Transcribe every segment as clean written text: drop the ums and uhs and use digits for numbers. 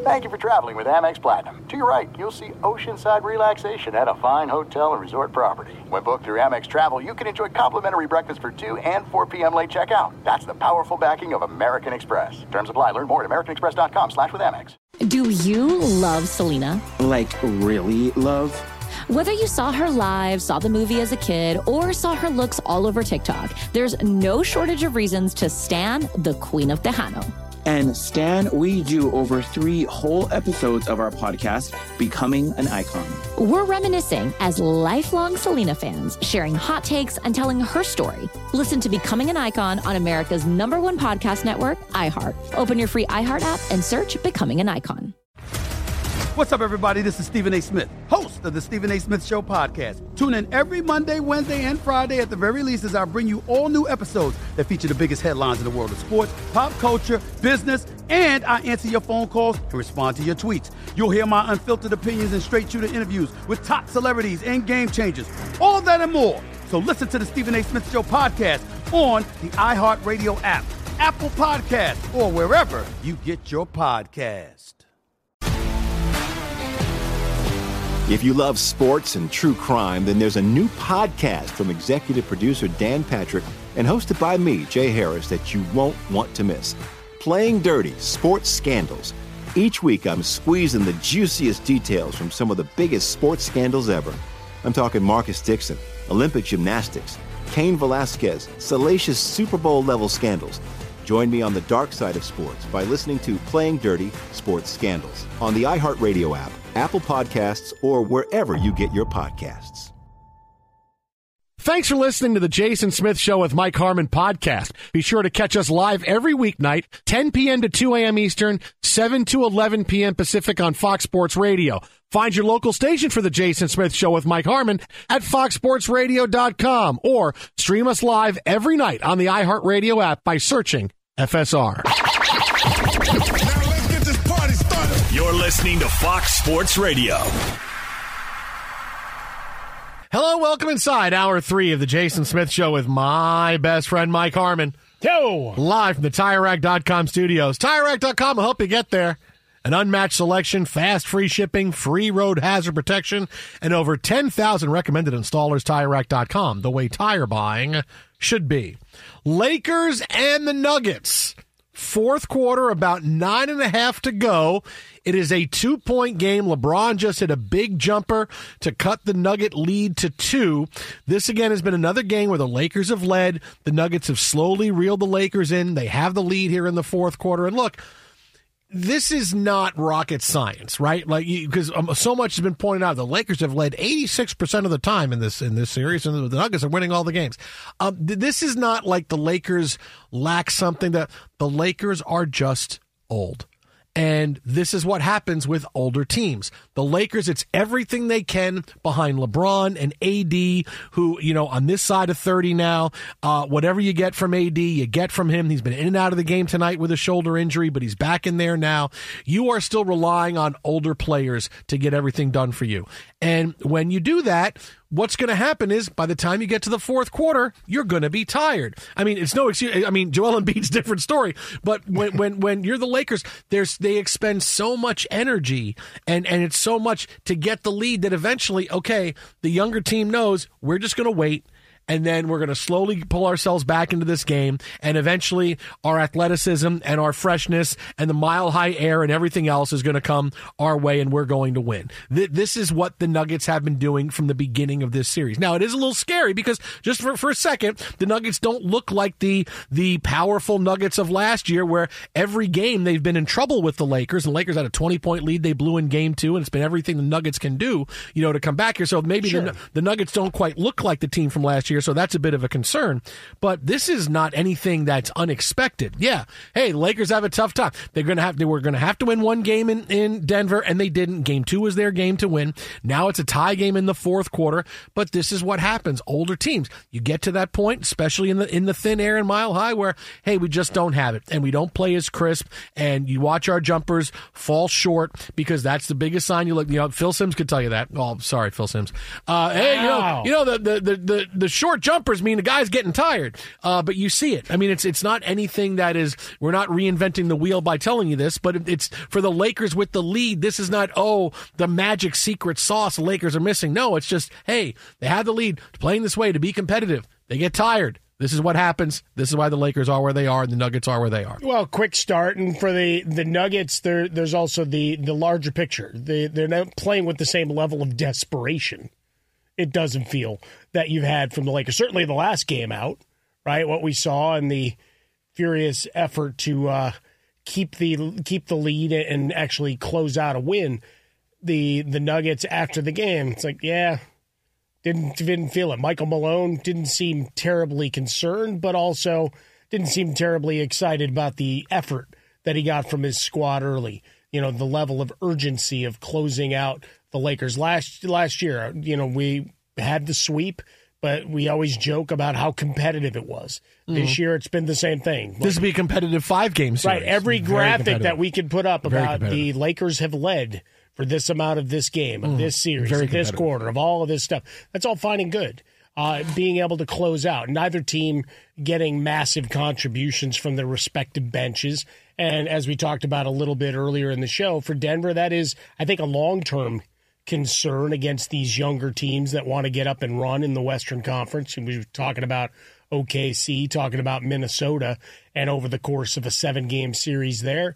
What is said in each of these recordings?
Thank you for traveling with Amex Platinum. To your right, you'll see oceanside relaxation at a fine hotel and resort property. When booked through Amex Travel, you can enjoy complimentary breakfast for 2 and 4 p.m. late checkout. That's the powerful backing of American Express. Terms apply. Learn more at americanexpress.com/withAmex. Do you love Selena? Like, really love? Whether you saw her live, saw the movie as a kid, or saw her looks all over TikTok, there's no shortage of reasons to stan the Queen of Tejano. And Stan, we do over 3 whole episodes of our podcast, Becoming an Icon. We're reminiscing as lifelong Selena fans, sharing hot takes and telling her story. Listen to Becoming an Icon on America's #1 podcast network, iHeart. Open your free iHeart app and search Becoming an Icon. What's up, everybody? This is Stephen A. Smith, host of the Stephen A. Smith Show podcast. Tune in every Monday, Wednesday, and Friday at the very least as I bring you all new episodes that feature the biggest headlines in the world of sports, pop culture, business, and I answer your phone calls and respond to your tweets. You'll hear my unfiltered opinions and straight-shooter interviews with top celebrities and game changers. All that and more. So listen to the Stephen A. Smith Show podcast on the iHeartRadio app, Apple Podcasts, or wherever you get your podcast. If you love sports and true crime, then there's a new podcast from executive producer Dan Patrick and hosted by me, Jay Harris, that you won't want to miss. Playing Dirty: Sports Scandals. Each week, I'm squeezing the juiciest details from some of the biggest sports scandals ever. I'm talking Marcus Dixon, Olympic gymnastics, Cain Velasquez, salacious Super Bowl-level scandals. Join me on the dark side of sports by listening to Playing Dirty: Sports Scandals on the iHeartRadio app, Apple Podcasts, or wherever you get your podcasts. Thanks for listening to the Jason Smith Show with Mike Harmon podcast. Be sure to catch us live every weeknight, 10 p.m. to 2 a.m. Eastern, 7 to 11 p.m. Pacific on Fox Sports Radio. Find your local station for the Jason Smith Show with Mike Harmon at foxsportsradio.com or stream us live every night on the iHeartRadio app by searching FSR. Now let's get this party started. You're listening to Fox Sports Radio. Hello, welcome inside Hour 3 of the Jason Smith Show with my best friend Mike Harmon. Yo! Live from the TireRack.com studios. TireRack.com will help you get there. An unmatched selection, fast free shipping, free road hazard protection, and over 10,000 recommended installers. TireRack.com, the way tire buying should be. Lakers and the Nuggets. Fourth quarter, about 9.5 to go. It is a 2-point game. LeBron just hit a big jumper to cut the Nugget lead to 2. This, again, has been another game where the Lakers have led. The Nuggets have slowly reeled the Lakers in. They have the lead here in the fourth quarter. And look, this is not rocket science, right? Like, because so much has been pointed out. The Lakers have led 86% of the time in this series, and the Nuggets are winning all the games. This is not like the Lakers lack something. That the Lakers are just old. And this is what happens with older teams. The Lakers, it's everything they can behind LeBron and AD, who, you know, on this side of 30 now, whatever you get from AD, you get from him. He's been in and out of the game tonight with a shoulder injury, but he's back in there now. You are still relying on older players to get everything done for you. And when you do that, what's going to happen is by the time you get to the fourth quarter, you're going to be tired. I mean, it's no excuse. I mean, Joel Embiid's a different story. But when you're the Lakers, they expend so much energy and it's so much to get the lead that eventually, okay, the younger team knows we're just going to wait. And then we're going to slowly pull ourselves back into this game. And eventually our athleticism and our freshness and the mile-high air and everything else is going to come our way, and we're going to win. This is what the Nuggets have been doing from the beginning of this series. Now, it is a little scary because just for a second, the Nuggets don't look like the powerful Nuggets of last year, where every game they've been in trouble with the Lakers. The Lakers had a 20-point lead. They blew in game 2, and it's been everything the Nuggets can do, you know, to come back here. So maybe the Nuggets don't quite look like the team from last year. So that's a bit of a concern. But this is not anything that's unexpected. Yeah, hey, the Lakers have a tough time. They were going to have to win one game in Denver, and they didn't. Game 2 was their game to win. Now it's a tie game in the fourth quarter. But this is what happens. Older teams, you get to that point, especially in the thin air and mile high, where hey, we just don't have it, and we don't play as crisp, and you watch our jumpers fall short because that's the biggest sign. You look, you know, Phil Simms could tell you that. Oh, sorry, Phil Simms. Hey, you know the short jumpers mean the guy's getting tired. But you see it. I mean, it's not anything that is, we're not reinventing the wheel by telling you this, but it's for the Lakers with the lead. This is not, the magic secret sauce the Lakers are missing. No, it's just, hey, they have the lead, playing this way to be competitive. They get tired. This is what happens. This is why the Lakers are where they are and the Nuggets are where they are. Well, quick start. And for the Nuggets, there's also the larger picture. They're not playing with the same level of desperation, it doesn't feel, that you've had from the Lakers. Certainly the last game out, right? What we saw in the furious effort to keep the lead and actually close out a win. The Nuggets after the game, it's like, yeah, didn't feel it. Michael Malone didn't seem terribly concerned, but also didn't seem terribly excited about the effort that he got from his squad early. The level of urgency of closing out the Lakers last year. We had the sweep, but we always joke about how competitive it was. This year, it's been the same thing. This will be a competitive 5-game series. Right. Every graphic that we could put up about the Lakers have led for this amount of this game, of this series, of this quarter, of all of this stuff. That's all fine and good. Being able to close out. Neither team getting massive contributions from their respective benches. And as we talked about a little bit earlier in the show, for Denver, that is, I think, a long-term concern against these younger teams that want to get up and run in the Western Conference. And we were talking about OKC, talking about Minnesota, and over the course of a 7-game series there,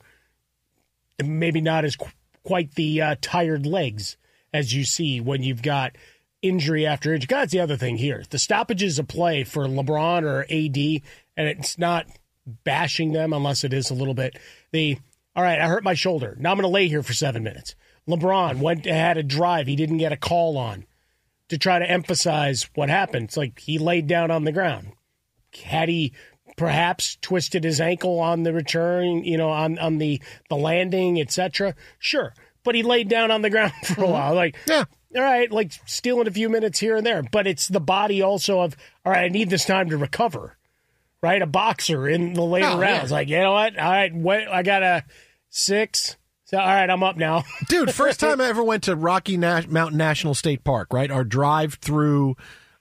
maybe not as quite the tired legs as you see when you've got injury after injury. That's the other thing here. The stoppages of play for LeBron or AD, and it's not bashing them unless it is a little bit. All right, I hurt my shoulder. Now I'm going to lay here for 7 minutes. LeBron had a drive he didn't get a call on to try to emphasize what happened. It's like he laid down on the ground. Had he perhaps twisted his ankle on the return, on the landing, etc.? Sure. But he laid down on the ground for a while. Yeah. All right, stealing a few minutes here and there. But it's the body also of, all right, I need this time to recover, right? A boxer in the later rounds. Like, you know what? All right, I got a 6. So, all right, I'm up now. Dude, first time I ever went to Rocky Mountain National State Park, right? Our drive through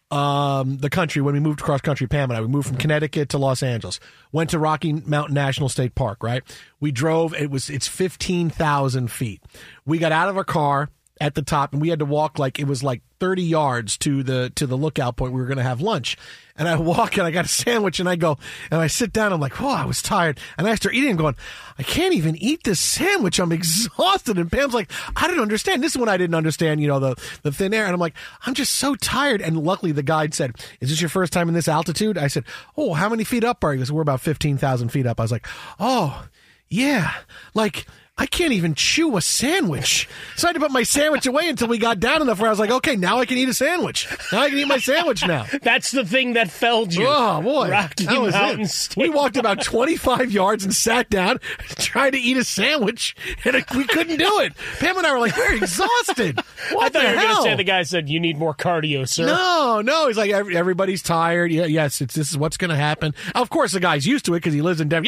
the country when we moved across country, Pam and I. We moved from Connecticut to Los Angeles. Went to Rocky Mountain National State Park, right? We drove. It's 15,000 feet. We got out of our car at the top, and we had to walk 30 yards to the lookout point. We were going to have lunch. And I walk, and I got a sandwich, and I sit down. I'm like, I was tired. And I start eating and going, I can't even eat this sandwich. I'm exhausted. And Pam's like, I don't understand. This is when I didn't understand, the thin air. And I'm like, I'm just so tired. And luckily the guide said, is this your first time in this altitude? I said, how many feet up are you? He said, we're about 15,000 feet up. I was like, yeah. I can't even chew a sandwich. So I had to put my sandwich away until we got down enough where I was like, okay, now I can eat a sandwich. Now I can eat my sandwich now. That's the thing that felled you. Oh, boy. Rocky Mountain State. We walked about 25 yards and sat down, trying to eat a sandwich, and we couldn't do it. Pam and I were we're exhausted. I thought you were going to say the guy said, you need more cardio, sir. No. He's like, everybody's tired. Yes, this is what's going to happen. Of course, the guy's used to it because he lives in Denver.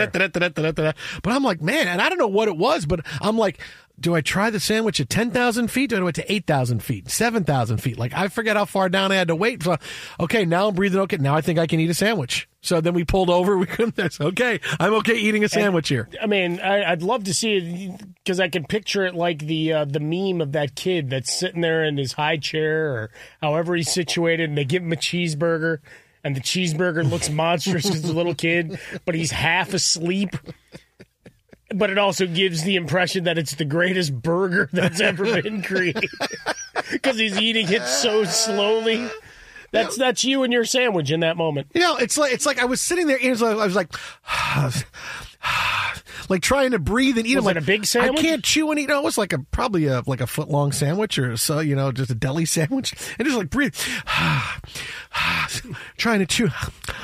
But I'm like, man, and I don't know what it was, but I'm like, do I try the sandwich at 10,000 feet? Do I do it to 8,000 feet, 7,000 feet? I forget how far down I had to wait. So, okay, now I'm breathing okay. Now I think I can eat a sandwich. So then we pulled over. We couldn't. Okay, I'm okay eating a sandwich here. I mean, I'd love to see it because I can picture it like the meme of that kid that's sitting there in his high chair or however he's situated, and they give him a cheeseburger, and the cheeseburger looks monstrous because he's a little kid, but he's half asleep. But it also gives the impression that it's the greatest burger that's ever been created because he's eating it so slowly. That's you and your sandwich in that moment. It's like I was sitting there and I was like trying to breathe and eat. Was it a big sandwich? I can't chew and eat. No, it was probably a foot-long sandwich or so, just a deli sandwich. And just breathe. Trying to chew.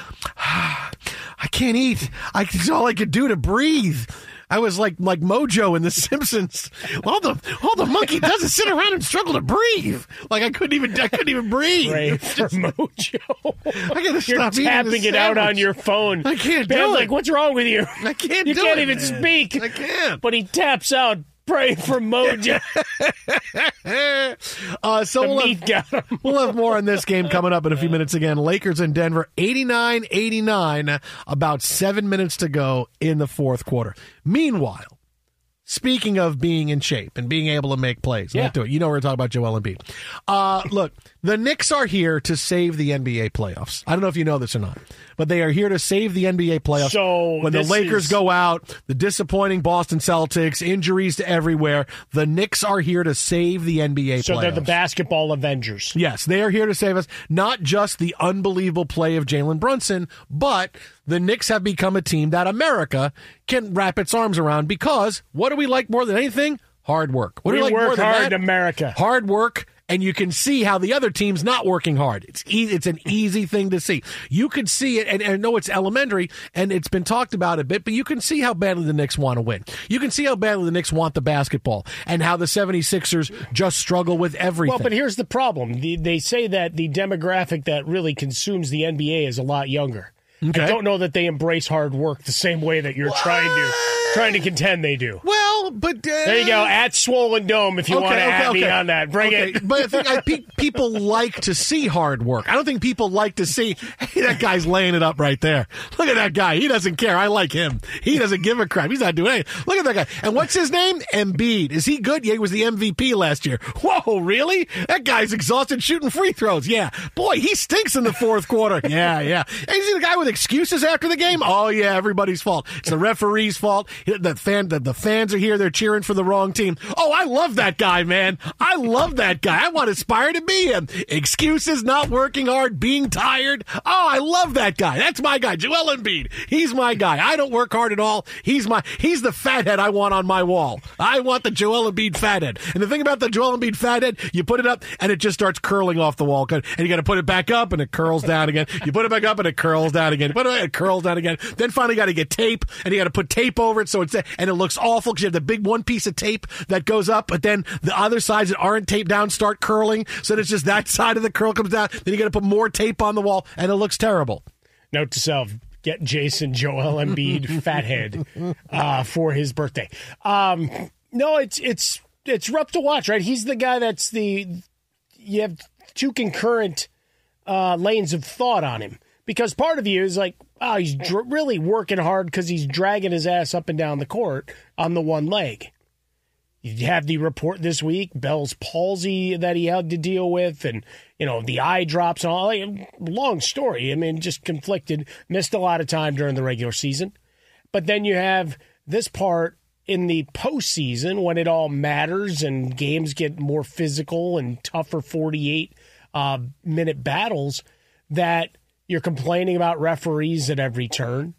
I can't eat. It's all I could do to breathe. I was like Mojo in The Simpsons. All the monkey does is sit around and struggle to breathe. I couldn't even breathe. Right, for Mojo. I gotta stop eating. You're tapping it out on your phone. I can't do it. What's wrong with you? I can't do it. You can't even speak. I can't. But he taps out Pray for Mojo. So we'll have more on this game coming up in a few minutes again. Lakers in Denver, 89-89, about 7 minutes to go in the fourth quarter. Meanwhile, speaking of being in shape and being able to make plays, you know we're talking about Joel Embiid. Look, the Knicks are here to save the NBA playoffs. I don't know if you know this or not, but they are here to save the NBA playoffs. So when the Lakers go out, the disappointing Boston Celtics, injuries to everywhere, the Knicks are here to save the NBA playoffs. So they're the basketball Avengers. Yes, they are here to save us. Not just the unbelievable play of Jalen Brunson, but the Knicks have become a team that America can wrap its arms around because what do we like more than anything? Hard work. What do we like work more than hard, that? America. Hard work. And you can see how the other team's not working hard. It's easy. It's an easy thing to see. You could see it, and I know it's elementary, and it's been talked about a bit, but you can see how badly the Knicks want to win. You can see how badly the Knicks want the basketball, and how the 76ers just struggle with everything. Well, but here's the problem. They say that the demographic that really consumes the NBA is a lot younger. Okay. I don't know that they embrace hard work the same way that you're trying to contend they do. Well, but there you go. At Swollen Dome, if you want to add me on that, bring it. But I think people like to see hard work. I don't think people like to see, hey, that guy's laying it up right there. Look at that guy. He doesn't care. I like him. He doesn't give a crap. He's not doing anything. Look at that guy. And what's his name? Embiid. Is he good? Yeah, he was the MVP last year. Whoa, really? That guy's exhausted shooting free throws. Yeah. Boy, he stinks in the fourth quarter. Yeah. And you see the guy with excuses after the game? Oh, yeah, everybody's fault. It's the referee's fault. The fans are here. They're cheering for the wrong team. Oh, I love that guy, man. I love that guy. I want Aspire to be him. Excuses, not working hard, being tired. Oh, I love that guy. That's my guy, Joel Embiid. He's my guy. I don't work hard at all. He's the fathead I want on my wall. I want the Joel Embiid fathead. And the thing about the Joel Embiid fathead, you put it up and it just starts curling off the wall. And you got to put it back up and it curls down again. You put it back up and it curls down again. Put it curls down again. Then finally got to get tape and you got to put tape over it and it looks awful because you have the big one piece of tape that goes up, but then the other sides that aren't taped down start curling. So it's just that side of the curl comes down. Then you got to put more tape on the wall and it looks terrible. Note to self: get Jason Joel Embiid fathead for his birthday. No, it's rough to watch, right? He's the guy that's you have two concurrent lanes of thought on him. Because part of you is like, oh, he's really working hard because he's dragging his ass up and down the court on the one leg. You have the report this week, Bell's palsy that he had to deal with, and the eye drops and all. Long story. I mean, just conflicted. Missed a lot of time during the regular season. But then you have this part in the postseason when it all matters and games get more physical and tougher 48-minute battles that you're complaining about referees at every turn.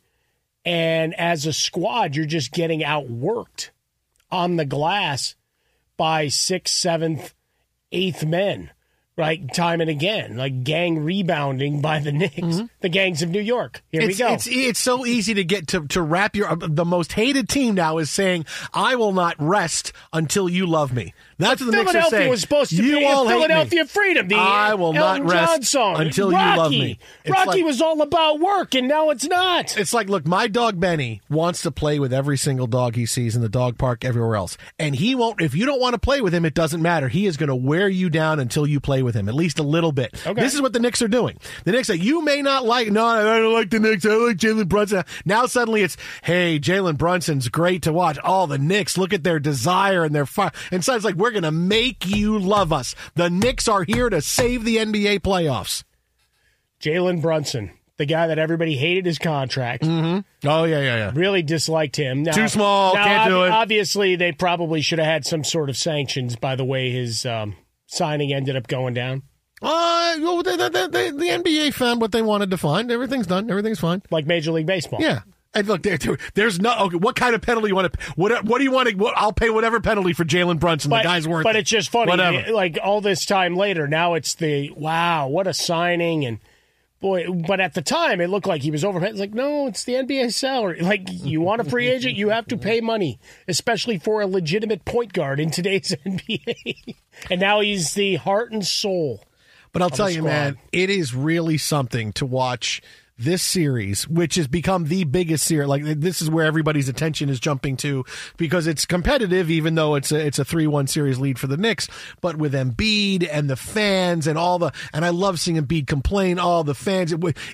And as a squad, you're just getting outworked on the glass by 6th, 7th, 8th men, right? Time and again, like gang rebounding by the Knicks, the gangs of New York. Here we go. It's so easy to get to wrap the most hated team now is saying, I will not rest until you love me. That's what the Knicks are saying. Philadelphia was supposed to be Philadelphia Freedom. I will not rest until you love me. Rocky was all about work, and now it's not. It's like, look, my dog Benny wants to play with every single dog he sees in the dog park everywhere else. And he won't, if you don't want to play with him, it doesn't matter. He is going to wear you down until you play with him, at least a little bit. Okay. This is what the Knicks are doing. The Knicks say, you may not like, no, I don't like the Knicks. I like Jalen Brunson. Now suddenly it's, hey, Jalen Brunson's great to watch. Oh, the Knicks, look at their desire and their fire. And so it's like, we're going to make you love us. The Knicks are here to save the NBA playoffs. Jalen Brunson, the guy that everybody hated his contract. Mm-hmm. Oh, yeah. Really disliked him. Now, too small, can't do it. Obviously, they probably should have had some sort of sanctions by the way his signing ended up going down. Well, the NBA found what they wanted to find. Everything's done. Everything's fine. Like Major League Baseball. Yeah. And look, there's no. Okay, what kind of penalty you want to? What do you want to? I'll pay whatever penalty for Jalen Brunson. The guy's worth. But it's just funny. Whatever. Like all this time later, now it's the wow, what a signing, and boy. But at the time, it looked like he was overpaid. It's like no, it's the NBA salary. Like you want a free agent, you have to pay money, especially for a legitimate point guard in today's NBA. And now he's the heart and soul. But I'll tell you, man, it is really something to watch this series, which has become the biggest series, like this is where everybody's attention is jumping to because it's competitive, even though it's a 3-1 series lead for the Knicks. But with Embiid and the fans and and I love seeing Embiid complain. Oh, the fans!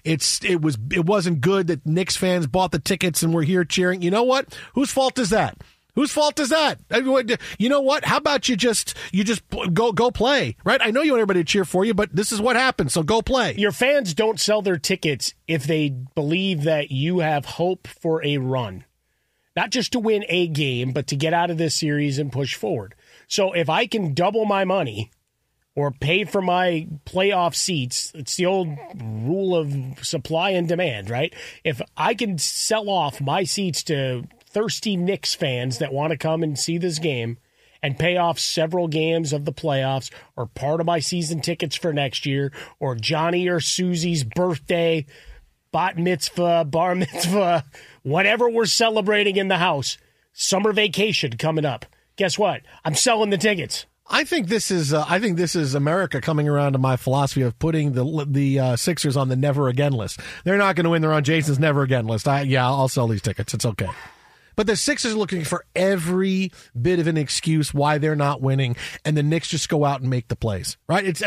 It wasn't good that Knicks fans bought the tickets and were here cheering. You know what? Whose fault is that? Whose fault is that? You know what? How about you just go play, right? I know you want everybody to cheer for you, but this is what happens, so go play. Your fans don't sell their tickets if they believe that you have hope for a run. Not just to win a game, but to get out of this series and push forward. So if I can double my money or pay for my playoff seats, it's the old rule of supply and demand, right? If I can sell off my seats to thirsty Knicks fans that want to come and see this game and pay off several games of the playoffs or part of my season tickets for next year or Johnny or Susie's birthday, bat mitzvah, bar mitzvah, whatever we're celebrating in the house, summer vacation coming up. Guess what? I'm selling the tickets. I think this is America coming around to my philosophy of putting the Sixers on the never again list. They're not going to win. They're on Jason's never again list. I'll sell these tickets. It's okay. But the Sixers are looking for every bit of an excuse why they're not winning, and the Knicks just go out and make the plays, right? It's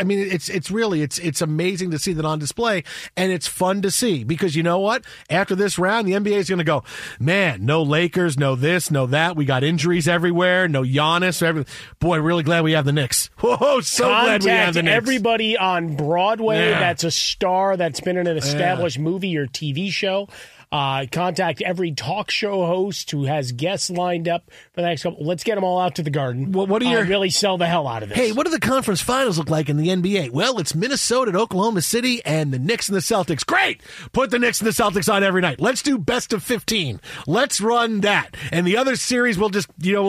amazing to see that on display, and it's fun to see because you know what? After this round, the NBA is going to go, man, no Lakers, no this, no that. We got injuries everywhere, no Giannis. Boy, really glad we have the Knicks. Whoa, glad we have the Knicks. Everybody on Broadway that's a star that's been in an established movie or TV show. Contact every talk show host who has guests lined up for the next couple. Let's get them all out to the Garden. What do you really sell the hell out of this? Hey, what do the conference finals look like in the NBA? Well, it's Minnesota and Oklahoma City and the Knicks and the Celtics. Great! Put the Knicks and the Celtics on every night. Let's do best of 15. Let's run that. And the other series we'll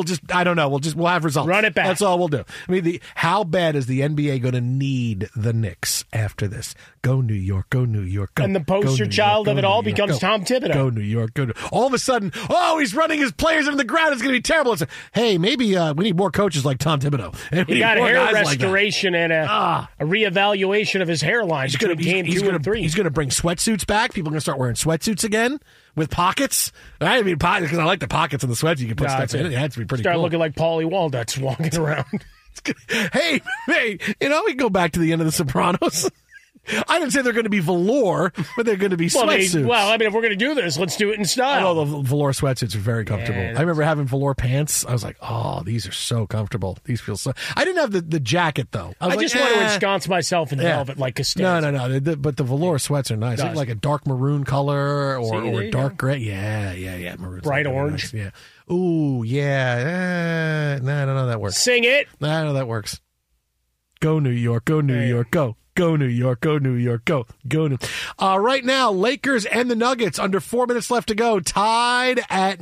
have results. Run it back. That's all we'll do. I mean, how bad is the NBA going to need the Knicks after this? Go New York, go New York, go. And the poster child of it all becomes Tom Thibodeau. Go New York, go. All of a sudden, he's running his players into the ground. It's going to be terrible. It's like, hey, maybe we need more coaches like Tom Thibodeau. He got hair restoration and a reevaluation of his hairline. He's going to bring sweatsuits back. People are going to start wearing sweatsuits again with pockets. I mean, because I like the pockets in the sweats. You can put stuff in it. That's pretty cool. Start looking like Paulie Walnuts walking around. Hey, we can go back to the end of The Sopranos. I didn't say they're going to be velour, but they're going to be sweatsuits. If we're going to do this, let's do it in style. Oh, the velour sweatsuits are very comfortable. I remember having velour pants. I was like, oh, these are so comfortable. These feel so... I didn't have the jacket, though. I just want to ensconce myself in velvet like Costanza. No. But the velour sweats are nice. Like a dark maroon color or dark gray. Yeah. Maroon. Bright orange. Nice. Yeah. Ooh, yeah. I don't know that works. Sing it. I know that works. Go New York, go New York, go. Go New York, go New York, go. Right now, Lakers and the Nuggets, under 4 minutes left to go, tied at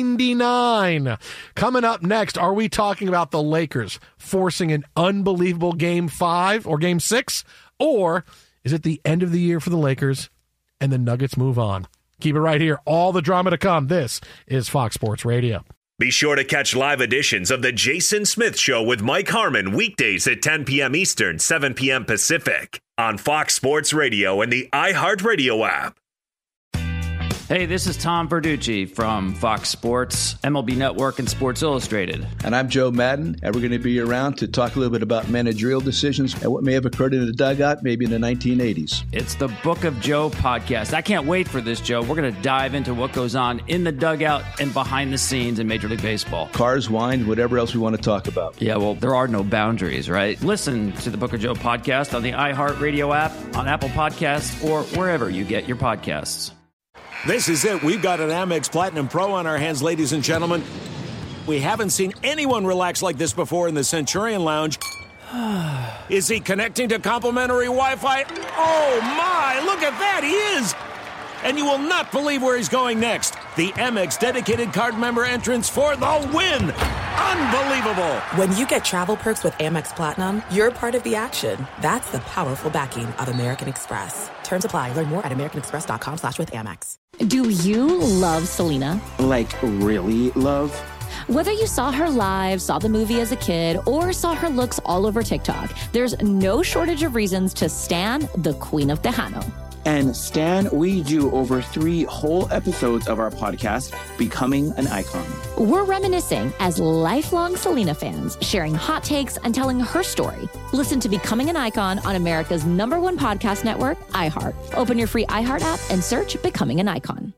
99. Coming up next, are we talking about the Lakers forcing an unbelievable Game 5 or Game 6? Or is it the end of the year for the Lakers and the Nuggets move on? Keep it right here. All the drama to come. This is Fox Sports Radio. Be sure to catch live editions of The Jason Smith Show with Mike Harmon weekdays at 10 p.m. Eastern, 7 p.m. Pacific on Fox Sports Radio and the iHeartRadio app. Hey, this is Tom Verducci from Fox Sports, MLB Network, and Sports Illustrated. And I'm Joe Madden, and we're going to be around to talk a little bit about managerial decisions and what may have occurred in the dugout maybe in the 1980s. It's the Book of Joe podcast. I can't wait for this, Joe. We're going to dive into what goes on in the dugout and behind the scenes in Major League Baseball. Cars, wine, whatever else we want to talk about. Yeah, well, there are no boundaries, right? Listen to the Book of Joe podcast on the iHeartRadio app, on Apple Podcasts, or wherever you get your podcasts. This is it. We've got an Amex Platinum Pro on our hands, ladies and gentlemen. We haven't seen anyone relax like this before in the Centurion Lounge. Is he connecting to complimentary Wi-Fi? Oh, my! Look at that! He is! And you will not believe where he's going next. The Amex dedicated card member entrance for the win! Unbelievable! When you get travel perks with Amex Platinum, you're part of the action. That's the powerful backing of American Express. Terms apply. Learn more at americanexpress.com/withAmex. Do you love Selena? Like, really love? Whether you saw her live, saw the movie as a kid, or saw her looks all over TikTok, there's no shortage of reasons to stan the Queen of Tejano. And Stan, we do over 3 whole episodes of our podcast, Becoming an Icon. We're reminiscing as lifelong Selena fans, sharing hot takes and telling her story. Listen to Becoming an Icon on America's #1 podcast network, iHeart. Open your free iHeart app and search Becoming an Icon.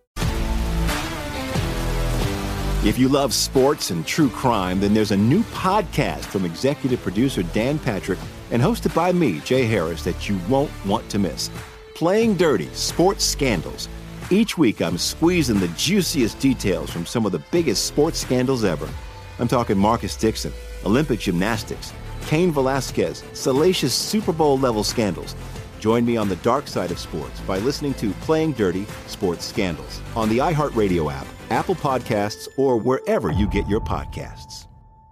If you love sports and true crime, then there's a new podcast from executive producer Dan Patrick and hosted by me, Jay Harris, that you won't want to miss. Playing Dirty: Sports Scandals. Each week, I'm squeezing the juiciest details from some of the biggest sports scandals ever. I'm talking Marcus Dixon, Olympic gymnastics, Cain Velasquez, salacious Super Bowl-level scandals. Join me on the dark side of sports by listening to Playing Dirty: Sports Scandals on the iHeartRadio app, Apple Podcasts, or wherever you get your podcasts.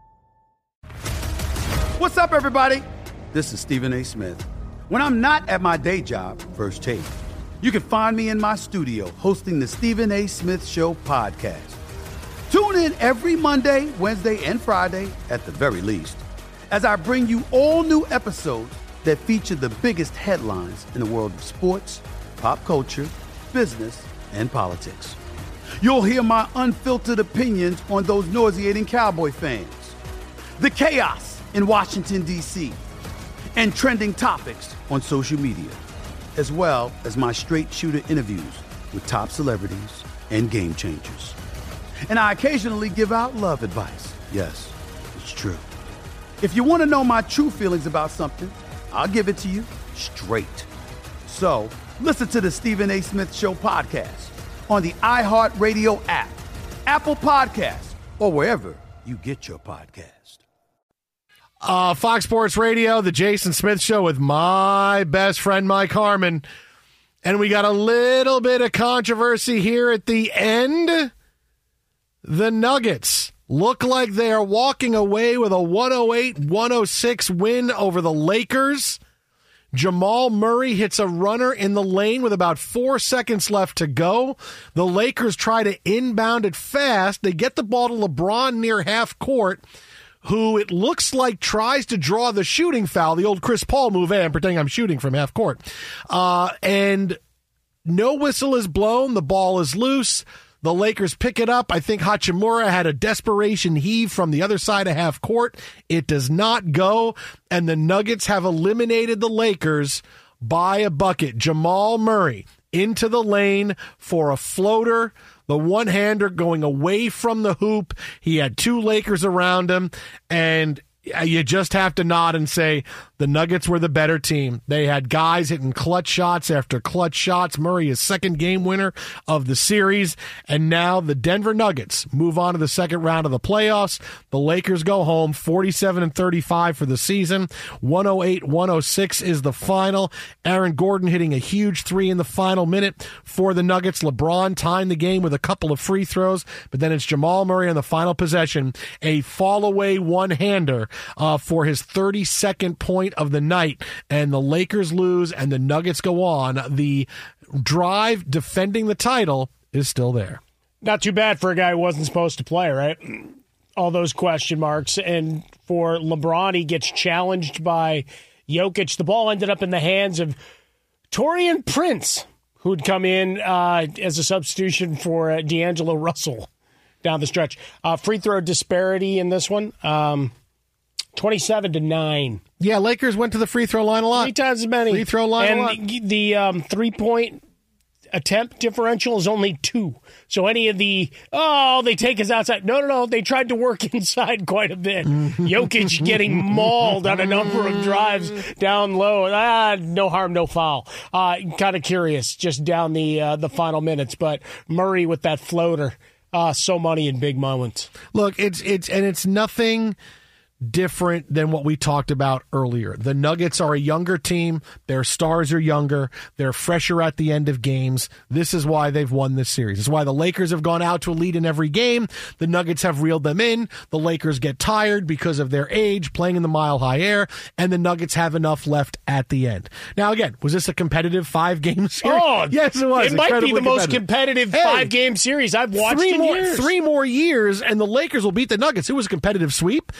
What's up, everybody? This is Stephen A. Smith. When I'm not at my day job, First Take, you can find me in my studio hosting the Stephen A. Smith Show podcast. Tune in every Monday, Wednesday, and Friday, at the very least, as I bring you all new episodes that feature the biggest headlines in the world of sports, pop culture, business, and politics. You'll hear my unfiltered opinions on those nauseating Cowboy fans, the chaos in Washington, D.C., and trending topics on social media, as well as my straight shooter interviews with top celebrities and game changers. And I occasionally give out love advice. Yes, it's true. If you want to know my true feelings about something, I'll give it to you straight. So listen to the Stephen A. Smith Show podcast on the iHeartRadio app, Apple Podcasts, or wherever you get your podcast. Fox Sports Radio, the Jason Smith Show with my best friend, Mike Harmon. And we got a little bit of controversy here at the end. The Nuggets look like they are walking away with a 108-106 win over the Lakers. Jamal Murray hits a runner in the lane with about 4 seconds left to go. The Lakers try to inbound it fast. They get the ball to LeBron near half court, who it looks like tries to draw the shooting foul, the old Chris Paul move. Hey, I'm pretending I'm shooting from half court. And no whistle is blown. The ball is loose. The Lakers pick it up. I think Hachimura had a desperation heave from the other side of half court. It does not go, and the Nuggets have eliminated the Lakers by a bucket. Jamal Murray into the lane for a floater. The one-hander going away from the hoop. He had 2 Lakers around him, and you just have to nod and say the Nuggets were the better team. They had guys hitting clutch shots after clutch shots. Murray is second game winner of the series, and now the Denver Nuggets move on to the second round of the playoffs. The Lakers go home 47-35 for the season. 108-106 is the final. Aaron Gordon hitting a huge 3 in the final minute for the Nuggets. LeBron tying the game with a couple of free throws, but then it's Jamal Murray on the final possession, a fall-away one-hander for his 32nd point of the night, and the Lakers lose and the Nuggets go on. The drive defending the title is still there. Not too bad for a guy who wasn't supposed to play, right? All those question marks. And for LeBron, he gets challenged by Jokic. The ball ended up in the hands of Taurean Prince, who'd come in as a substitution for D'Angelo Russell down the stretch. Free throw disparity in this one. 27-9. Yeah, Lakers went to the free throw line a lot. 3 times as many. Free throw line and a lot. The 3-point attempt differential is only 2. So any of the, they take us outside. No. They tried to work inside quite a bit. Jokic getting mauled on a number of drives down low. No harm, no foul. Kind of curious just down the final minutes. But Murray with that floater, so money in big moments. Look, it's nothing different than what we talked about earlier. The Nuggets are a younger team. Their stars are younger. They're fresher at the end of games. This is why they've won this series. It's why the Lakers have gone out to a lead in every game. The Nuggets have reeled them in. The Lakers get tired because of their age, playing in the mile-high air, and the Nuggets have enough left at the end. Now, again, was this a competitive 5-game series? Oh, yes, it was. It might be the most competitive 5-game series I've watched in years. 3 more years, and the Lakers will beat the Nuggets. It was a competitive sweep. Now it's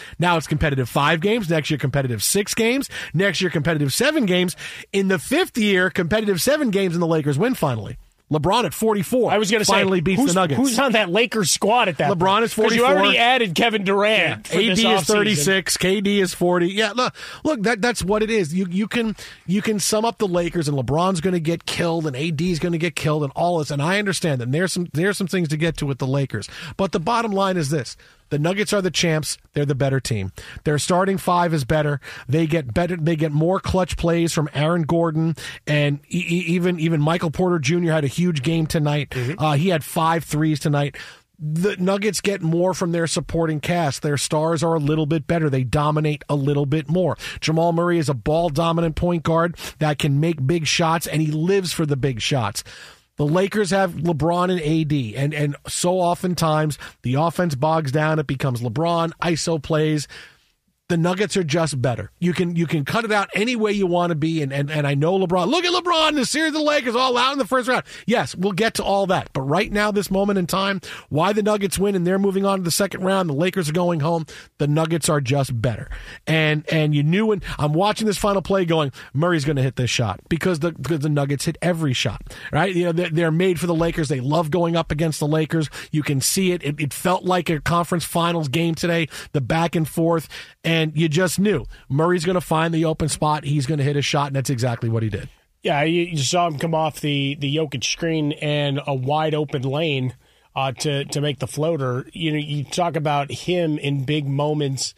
competitive 5 games. Next year, competitive 6 games. Next year, competitive 7 games. In the 5th year, competitive 7 games, and the Lakers win finally. LeBron at 44. I was going to say, finally beats the Nuggets. Who's on that Lakers squad at that LeBron point? is 44. Because you already added Kevin Durant. Yeah. AD is 36. KD is 40. Yeah, look, that's what it is. You can sum up the Lakers, and LeBron's going to get killed, and AD's going to get killed, and all this. And I understand that there's some things to get to with the Lakers. But the bottom line is this. The Nuggets are the champs. They're the better team. Their starting 5 is better. They get better. They get more clutch plays from Aaron Gordon, and even Michael Porter Jr. had a huge game tonight. He had 5 threes tonight. The Nuggets get more from their supporting cast. Their stars are a little bit better. They dominate a little bit more. Jamal Murray is a ball-dominant point guard that can make big shots, and he lives for the big shots. The Lakers have LeBron and AD, and so oftentimes the offense bogs down. It becomes LeBron, ISO plays. The Nuggets are just better. You can cut it out any way you want to be, and I know LeBron. Look at LeBron, the series of the Lakers all out in the first round. Yes, we'll get to all that. But right now, this moment in time, why the Nuggets win and they're moving on to the second round, the Lakers are going home, the Nuggets are just better. And you knew when I'm watching this final play going, Murray's going to hit this shot because the Nuggets hit every shot, right? You know, they're made for the Lakers. They love going up against the Lakers. You can see it. It felt like a conference finals game today, the back and forth. And you just knew Murray's going to find the open spot. He's going to hit a shot, and that's exactly what he did. Yeah, you saw him come off the Jokic screen and a wide open lane to make the floater. You know, you talk about him in big moments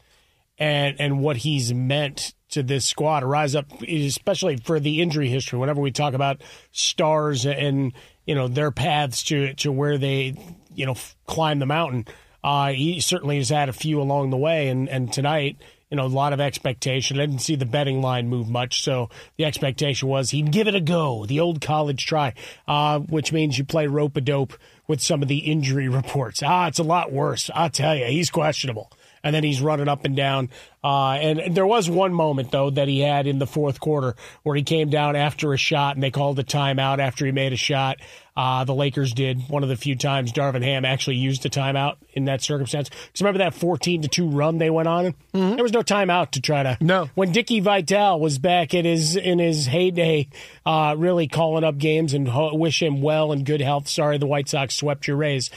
and what he's meant to this squad. Rise up, especially for the injury history. Whenever we talk about stars and their paths to where they climb the mountain. He certainly has had a few along the way, and tonight, a lot of expectation. I didn't see the betting line move much, so the expectation was he'd give it a go, the old college try, which means you play rope-a-dope with some of the injury reports. It's a lot worse. I'll tell you, he's questionable. And then he's running up and down. And there was one moment, though, that he had in the fourth quarter where he came down after a shot, and they called a timeout after he made a shot. The Lakers did one of the few times Darvin Ham actually used a timeout in that circumstance. Because remember that 14-2 run they went on? Mm-hmm. There was no timeout to try to. No. When Dickie Vitale was back in his heyday, really calling up games and wish him well and good health. Sorry, the White Sox swept your Rays.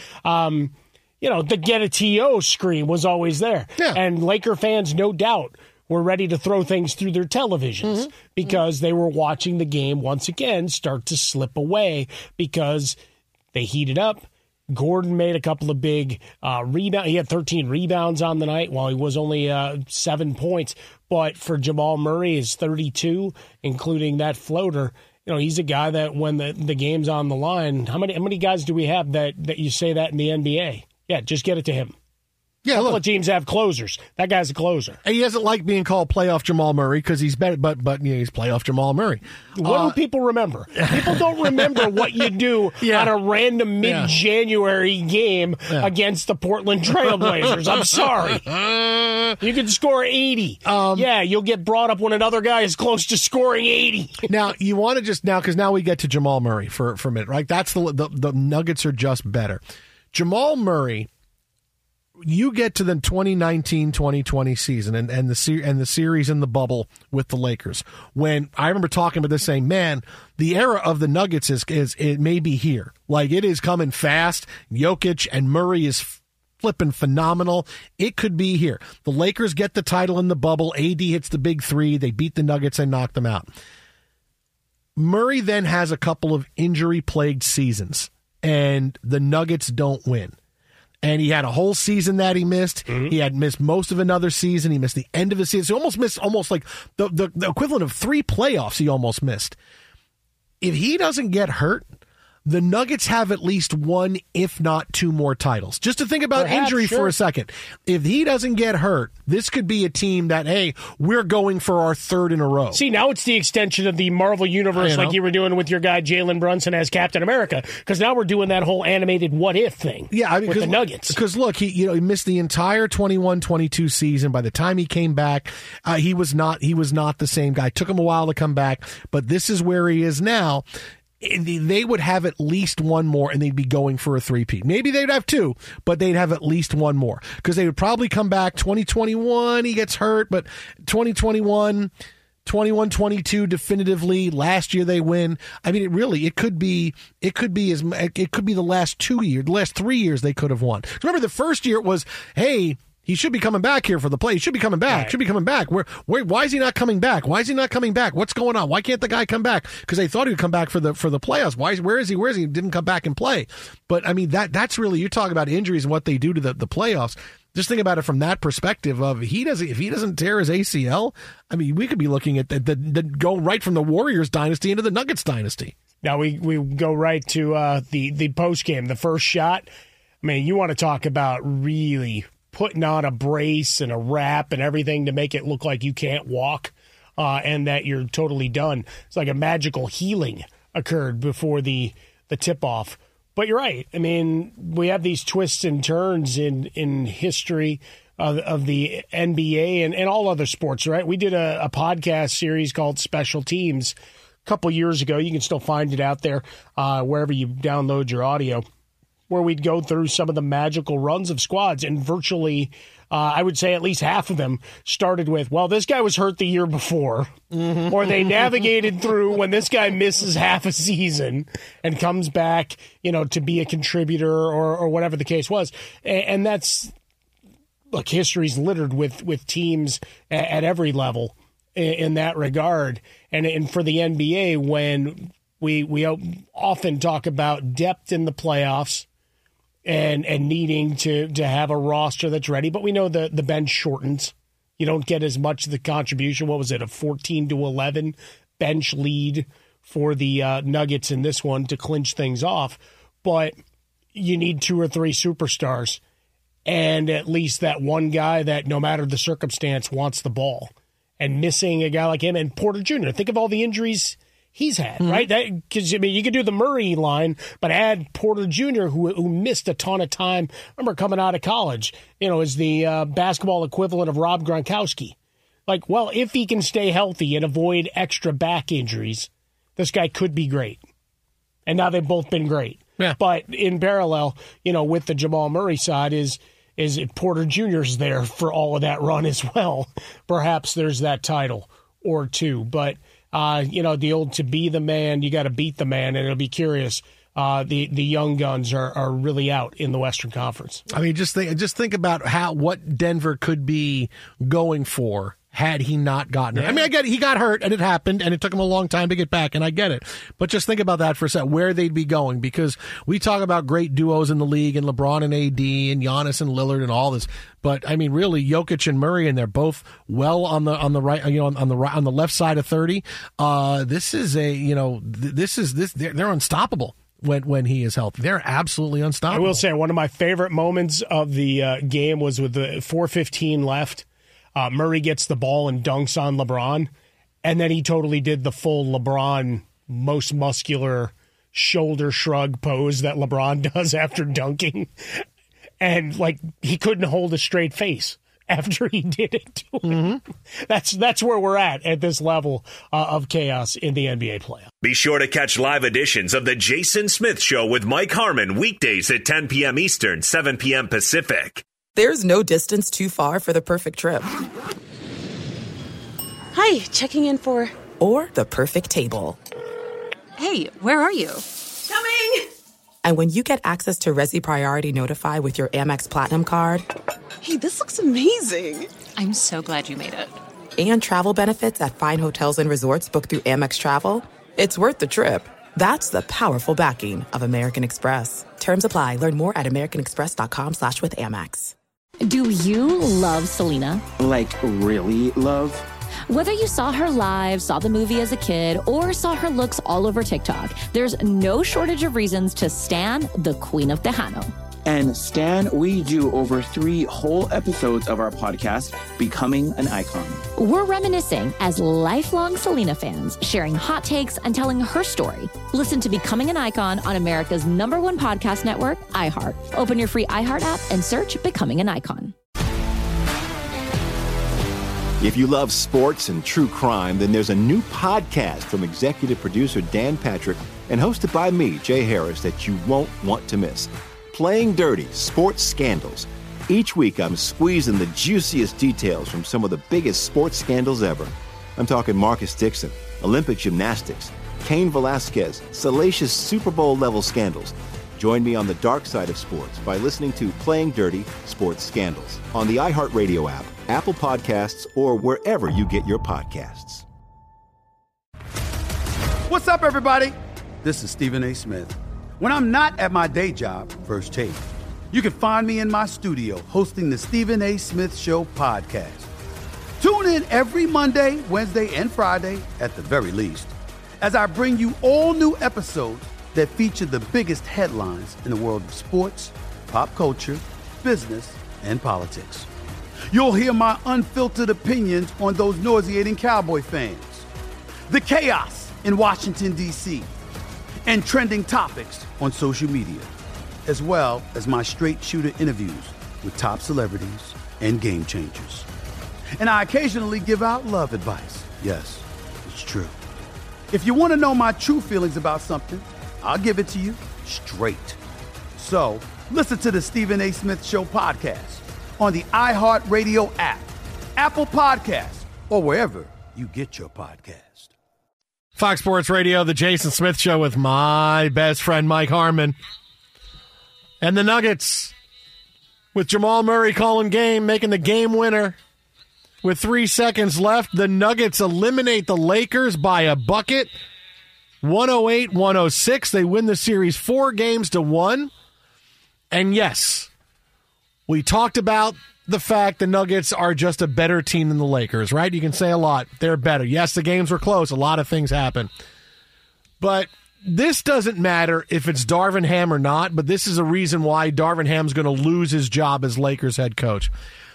The get a TO screen was always there. Yeah. And Laker fans, no doubt, were ready to throw things through their televisions because they were watching the game once again start to slip away because they heated up. Gordon made a couple of big rebounds. He had 13 rebounds on the night while he was only 7 points. But for Jamal Murray, his 32, including that floater, he's a guy that when the game's on the line, how many guys do we have that you say that in the NBA? Yeah, just get it to him. Yeah, a couple of teams have closers. That guy's a closer. And he doesn't like being called playoff Jamal Murray because he's better, but he's playoff Jamal Murray. What do people remember? People don't remember what you do on a random mid-January game against the Portland Trailblazers. I'm sorry. You can score 80. You'll get brought up when another guy is close to scoring 80. Now, you want to because now we get to Jamal Murray for a minute, right? That's the Nuggets are just better. Jamal Murray, you get to the 2019-2020 season and the series in the bubble with the Lakers. When I remember talking about this, saying, "Man, the era of the Nuggets is it may be here. Like it is coming fast. Jokic and Murray is flipping phenomenal. It could be here. The Lakers get the title in the bubble. AD hits the big 3. They beat the Nuggets and knock them out. Murray then has a couple of injury-plagued seasons, and the Nuggets don't win. And he had a whole season that he missed. Mm-hmm. He had missed most of another season. He missed the end of his season. So he almost missed like the equivalent of 3 playoffs he almost missed. If he doesn't get hurt, the Nuggets have at least 1, if not 2 more titles. Just to think about injury for a second. If he doesn't get hurt, this could be a team that, hey, we're going for our 3rd in a row. See, now it's the extension of the Marvel Universe like you were doing with your guy Jalen Brunson as Captain America, because now we're doing that whole animated what-if thing with the Nuggets. Because, look, he missed the entire 21-22 season. By the time he came back, he was not the same guy. It took him a while to come back, but this is where he is now. they would have at least one more and they'd be going for a three-peat. Maybe they'd have two, but they'd have at least one more because they would probably come back 2021. He gets hurt, but 2021, 21-22 definitively. Last year they win. I mean, it could be the last 2 years, the last 3 years they could have won. Remember the first year it was, hey, he should be coming back here for the play. He should be coming back. Right. Should be coming back. Why is he not coming back? Why is he not coming back? What's going on? Why can't the guy come back? Because they thought he would come back for the playoffs. Where is he? He didn't come back and play. But I mean, that's really, you're talking about injuries and what they do to the playoffs. Just think about it from that perspective of if he doesn't tear his ACL, I mean, we could be looking at the go right from the Warriors dynasty into the Nuggets dynasty. Now we go right to the post game, the first shot. I mean, you want to talk about really putting on a brace and a wrap and everything to make it look like you can't walk and that you're totally done. It's like a magical healing occurred before the tip-off. But you're right. I mean, we have these twists and turns in history of the NBA and all other sports, right? We did a podcast series called Special Teams a couple years ago. You can still find it out there wherever you download your audio, where we'd go through some of the magical runs of squads, and virtually, I would say at least half of them started with, well, this guy was hurt the year before, or they navigated through when this guy misses half a season and comes back, to be a contributor or whatever the case was. And that's, look, history's littered with teams at every level in that regard. And for the NBA, when we often talk about depth in the playoffs, and needing to have a roster that's ready. But we know the bench shortens. You don't get as much of the contribution. What was it, a 14-11 bench lead for the Nuggets in this one to clinch things off? But you need 2 or 3 superstars and at least that one guy that, no matter the circumstance, wants the ball. And missing a guy like him and Porter Jr., think of all the injuries he's had, right? Because, I mean, you could do the Murray line, but add Porter Jr., who missed a ton of time. Remember, coming out of college, is the basketball equivalent of Rob Gronkowski. Like, well, if he can stay healthy and avoid extra back injuries, this guy could be great. And now they've both been great. Yeah. But in parallel, with the Jamal Murray side is Porter Jr.'s there for all of that run as well. Perhaps there's that title or two, but the old to be the man, you got to beat the man, and it'll be curious. The young guns are really out in the Western Conference. I mean, just think about what Denver could be going for had he not gotten it. I mean, I get it. He got hurt, and it happened, and it took him a long time to get back, and I get it. But just think about that for a second, where they'd be going, because we talk about great duos in the league, and LeBron and AD, and Giannis and Lillard, and all this. But I mean, really, Jokic and Murray, and they're both well on the right, on the left side of 30. This is they're unstoppable. When he is healthy, they're absolutely unstoppable. I will say one of my favorite moments of the game was with the 4:15 left. Murray gets the ball and dunks on LeBron, and then he totally did the full LeBron most muscular shoulder shrug pose that LeBron does after dunking, and he couldn't hold a straight face after he did it to him. That's where we're at this level of chaos in the NBA playoffs. Be sure to catch live editions of The Jason Smith Show with Mike Harmon weekdays at 10 p.m. Eastern, 7 p.m. Pacific. There's no distance too far for the perfect trip. Hi, checking in for... Or the perfect table. Hey, where are you? Coming! And when you get access to Resi Priority Notify with your Amex Platinum card... Hey, this looks amazing. I'm so glad you made it. And travel benefits at fine hotels and resorts booked through Amex Travel. It's worth the trip. That's the powerful backing of American Express. Terms apply. Learn more at americanexpress.com/withAmex. Do you love Selena? Like, really love? Whether you saw her live, saw the movie as a kid, or saw her looks all over TikTok, there's no shortage of reasons to stan the Queen of Tejano. And Stan, we do over 3 whole episodes of our podcast, Becoming an Icon. We're reminiscing as lifelong Selena fans, sharing hot takes and telling her story. Listen to Becoming an Icon on America's #1 podcast network, iHeart. Open your free iHeart app and search Becoming an Icon. If you love sports and true crime, then there's a new podcast from executive producer Dan Patrick and hosted by me, Jay Harris, that you won't want to miss. Playing Dirty: Sports Scandals. Each week, I'm squeezing the juiciest details from some of the biggest sports scandals ever. I'm talking Marcus Dixon, Olympic gymnastics, Cain Velasquez, salacious Super Bowl-level scandals. Join me on the dark side of sports by listening to Playing Dirty: Sports Scandals on the iHeartRadio app, Apple Podcasts, or wherever you get your podcasts. What's up, everybody? This is Stephen A. Smith. When I'm not at my day job, First Take, you can find me in my studio hosting the Stephen A. Smith Show podcast. Tune in every Monday, Wednesday, and Friday, at the very least, as I bring you all new episodes that feature the biggest headlines in the world of sports, pop culture, business, and politics. You'll hear my unfiltered opinions on those nauseating Cowboy fans, the chaos in Washington, D.C., and trending topics on social media, as well as my straight shooter interviews with top celebrities and game changers. And I occasionally give out love advice. Yes, it's true. If you want to know my true feelings about something, I'll give it to you straight. So listen to the Stephen A. Smith Show podcast on the iHeartRadio app, Apple Podcasts, or wherever you get your podcast. Fox Sports Radio, the Jason Smith Show with my best friend Mike Harmon. And the Nuggets, with Jamal Murray calling game, making the game winner. With 3 seconds left, the Nuggets eliminate the Lakers by a bucket, 108-106. They win the series 4-1. And yes, we talked about the fact the Nuggets are just a better team than the Lakers, right? You can say a lot. They're better. Yes, the games were close. A lot of things happen. But this doesn't matter if it's Darvin Ham or not, but this is a reason why Darvin Ham's going to lose his job as Lakers head coach.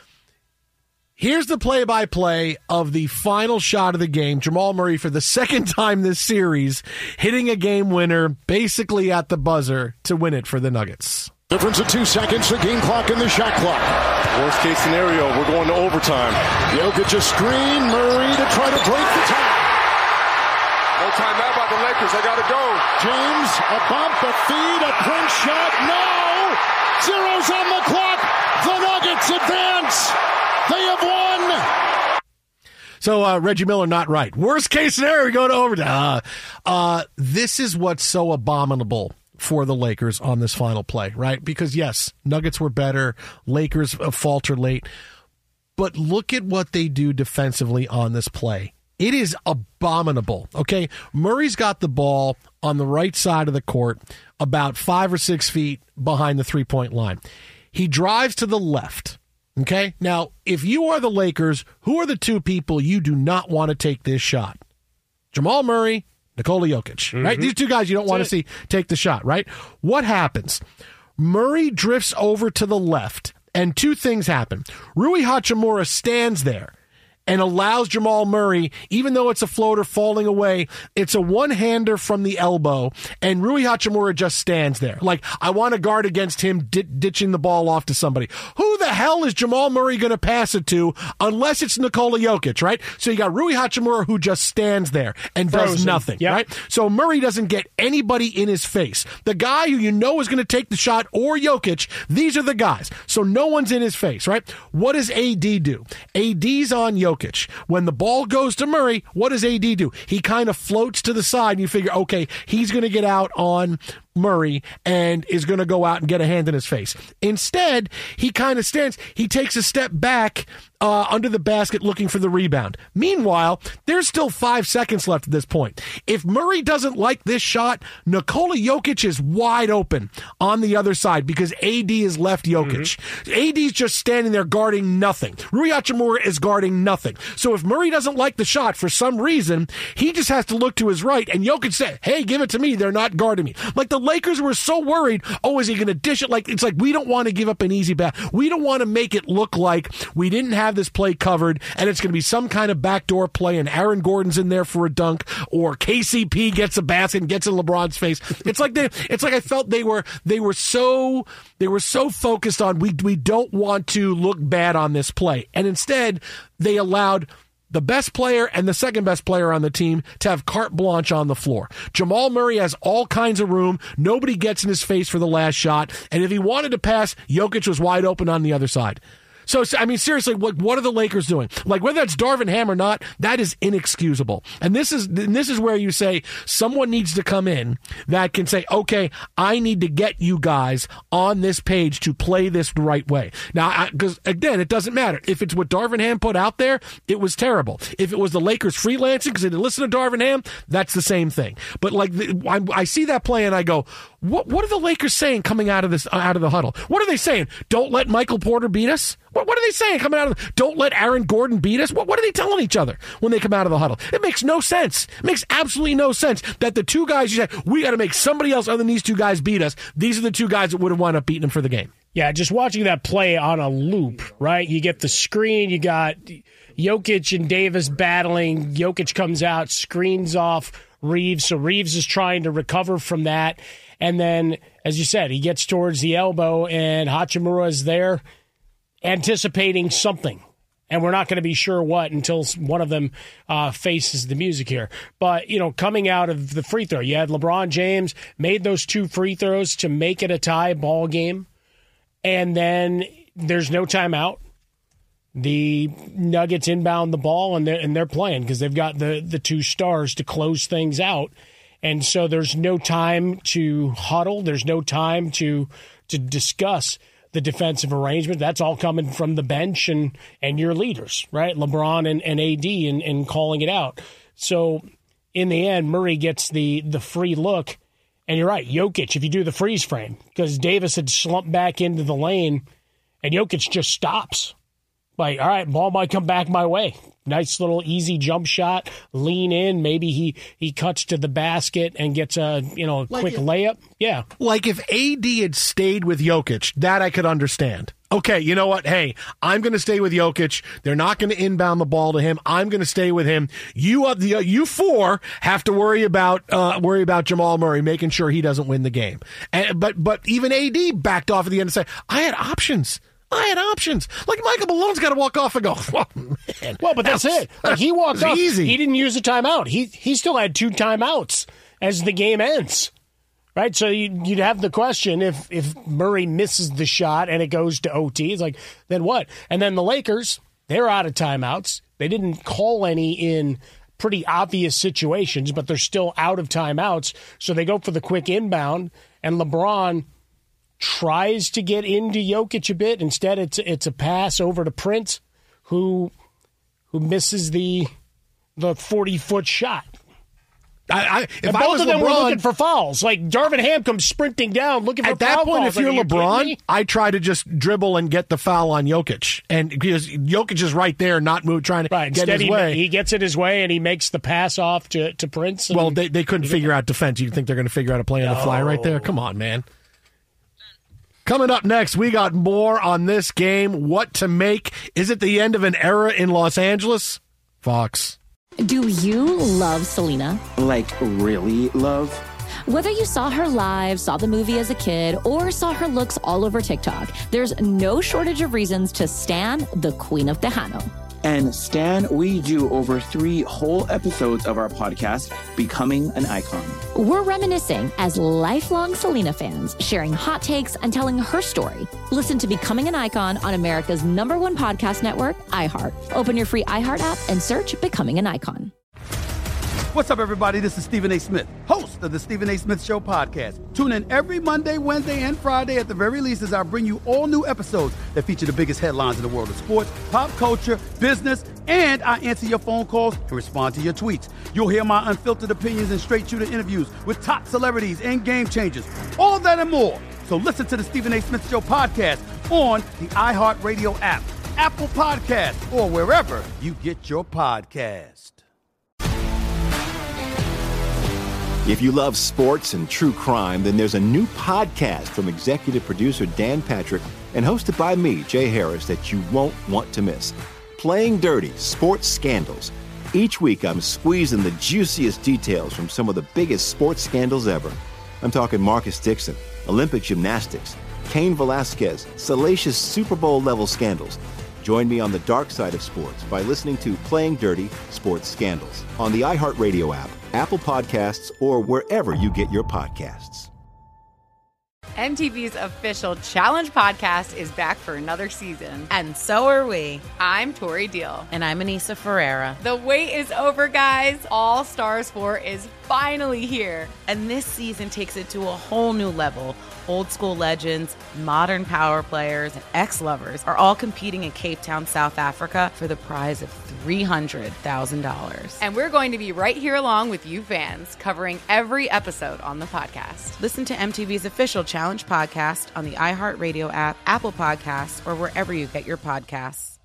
Here's the play-by-play of the final shot of the game. Jamal Murray, for the second time this series, hitting a game winner basically at the buzzer to win it for the Nuggets. Difference of 2 seconds, the game clock and the shot clock. Worst case scenario, we're going to overtime. Jokic a screen, Murray to try to break the tie. No timeout by the Lakers, they got to go. James, a bump, a feed, a clinch shot, no! Zero's on the clock, the Nuggets advance. They have won. So Reggie Miller not right. Worst case scenario, we go to overtime. This is what's so abominable for the Lakers on this final play, right? Because yes, Nuggets were better. Lakers faltered late. But look at what they do defensively on this play. It is abominable. Okay, Murray's got the ball on the right side of the court, about 5 or 6 feet behind the three-point line. He drives to the left. Okay, now, if you are the Lakers, who are the two people you do not want to take this shot? Jamal Murray, Nikola Jokic, right? These two guys you don't want to see take the shot, right? What happens? Murray drifts over to the left, and two things happen. Rui Hachimura stands there and allows Jamal Murray, even though it's a floater falling away, it's a one-hander from the elbow, and Rui Hachimura just stands there. Like, I want to guard against him ditching the ball off to somebody. Who the hell is Jamal Murray going to pass it to unless it's Nikola Jokic, right? So you got Rui Hachimura who just stands there and does nothing, right? So Murray doesn't get anybody in his face. The guy who you know is going to take the shot, or Jokic, these are the guys. So no one's in his face, right? What does AD do? AD's on Jokic. When the ball goes to Murray, what does AD do? He kind of floats to the side, and you figure, okay, he's going to get out on Murray and is going to go out and get a hand in his face. Instead, he kind of stands. He takes a step back under the basket looking for the rebound. Meanwhile, there's still 5 seconds left at this point. If Murray doesn't like this shot, Nikola Jokic is wide open on the other side because AD is left Jokic. AD's just standing there guarding nothing. Rui Hachimura is guarding nothing. So if Murray doesn't like the shot for some reason, he just has to look to his right, and Jokic said, hey, give it to me. They're not guarding me. Like, the Lakers were so worried, is he going to dish it? It's like we don't want to give up an easy bat. We don't want to make it look like we didn't have this play covered and it's going to be some kind of backdoor play and Aaron Gordon's in there for a dunk or KCP gets a basket and gets in LeBron's face. It's like I felt they were so focused on we don't want to look bad on this play. And instead, they allowed the best player and the second best player on the team to have carte blanche on the floor. Jamal Murray has all kinds of room. Nobody gets in his face for the last shot. And if he wanted to pass, Jokic was wide open on the other side. So, I mean, seriously, what are the Lakers doing? Whether it's Darvin Ham or not, that is inexcusable. And this is where you say someone needs to come in that can say, okay, I need to get you guys on this page to play this the right way. Now, because, again, it doesn't matter. If it's what Darvin Ham put out there, it was terrible. If it was the Lakers freelancing because they didn't listen to Darvin Ham, that's the same thing. But, I see that play and I go, what are the Lakers saying coming out of the huddle? What are they saying? Don't let Michael Porter beat us? What are they saying coming out of don't let Aaron Gordon beat us? What are they telling each other when they come out of the huddle? It makes no sense. It makes absolutely no sense that the two guys you say, we got to make somebody else other than these two guys beat us. These are the two guys that would have wound up beating them for the game. Yeah, just watching that play on a loop, right? You get the screen, you got Jokic and Davis battling. Jokic comes out, screens off Reeves. So Reeves is trying to recover from that. And then, as you said, he gets towards the elbow and Hachimura is there anticipating something. And we're not going to be sure what until one of them faces the music here. But, coming out of the free throw, you had LeBron James made those 2 free throws to make it a tie ball game. And then there's no timeout. The Nuggets inbound the ball and they're playing because they've got the 2 stars to close things out. And so there's no time to huddle. There's no time to discuss the defensive arrangement. That's all coming from the bench and your leaders, right? LeBron and AD and calling it out. So in the end, Murray gets the free look. And you're right, Jokic, if you do the freeze frame, because Davis had slumped back into the lane and Jokic just stops. All right, ball might come back my way. Nice little easy jump shot, lean in. Maybe he cuts to the basket and gets a quick layup. Yeah. If AD had stayed with Jokic, that I could understand. Okay, you know what? Hey, I'm going to stay with Jokic. They're not going to inbound the ball to him. I'm going to stay with him. You 4 have to worry about Jamal Murray, making sure he doesn't win the game. But even AD backed off at the end and said, I had options. Michael Malone's got to walk off and go, oh, man. Well, but that's it. He walked off. Easy. He didn't use a timeout. He still had 2 timeouts as the game ends. Right? So you'd have the question if Murray misses the shot and it goes to OT, it's like, then what? And then the Lakers, they're out of timeouts. They didn't call any in pretty obvious situations, but they're still out of timeouts. So they go for the quick inbound, and LeBron tries to get into Jokic a bit. Instead, it's a pass over to Prince, who misses the 40-foot shot. If both of them were looking for fouls. Darvin Ham comes sprinting down looking for foul calls. At that point, if you're LeBron, I try to just dribble and get the foul on Jokic. And because Jokic is right there, not trying to get his way. He gets it his way, and he makes the pass off to Prince. Well, they couldn't figure out defense. You think they're going to figure out a play on the fly right there? Come on, man. Coming up next, we got more on this game. What to make? Is it the end of an era in Los Angeles? Fox. Do you love Selena? Really love? Whether you saw her live, saw the movie as a kid, or saw her looks all over TikTok, there's no shortage of reasons to stan the Queen of Tejano. And Stan, we do over 3 whole episodes of our podcast, Becoming an Icon. We're reminiscing as lifelong Selena fans, sharing hot takes and telling her story. Listen to Becoming an Icon on America's #1 podcast network, iHeart. Open your free iHeart app and search Becoming an Icon. What's up, everybody? This is Stephen A. Smith, host of the Stephen A. Smith Show podcast. Tune in every Monday, Wednesday, and Friday at the very least as I bring you all new episodes that feature the biggest headlines in the world of sports, pop culture, business, and I answer your phone calls and respond to your tweets. You'll hear my unfiltered opinions and straight-shooter interviews with top celebrities and game changers. All that and more. So listen to the Stephen A. Smith Show podcast on the iHeartRadio app, Apple Podcasts, or wherever you get your podcast. If you love sports and true crime, then there's a new podcast from executive producer Dan Patrick and hosted by me, Jay Harris, that you won't want to miss. Playing Dirty: Sports Scandals. Each week, I'm squeezing the juiciest details from some of the biggest sports scandals ever. I'm talking Marcus Dixon, Olympic gymnastics, Cain Velasquez, salacious Super Bowl-level scandals. Join me on the dark side of sports by listening to Playing Dirty: Sports Scandals on the iHeartRadio app, Apple Podcasts, or wherever you get your podcasts. MTV's official Challenge podcast is back for another season. And so are we. I'm Tori Deal. And I'm Anissa Ferreira. The wait is over, guys. All Stars 4 is finally here. And this season takes it to a whole new level. Old school legends, modern power players, and ex-lovers are all competing in Cape Town, South Africa for the prize of $300,000. And we're going to be right here along with you fans, covering every episode on the podcast. Listen to MTV's official Challenge podcast on the iHeartRadio app, Apple Podcasts, or wherever you get your podcasts.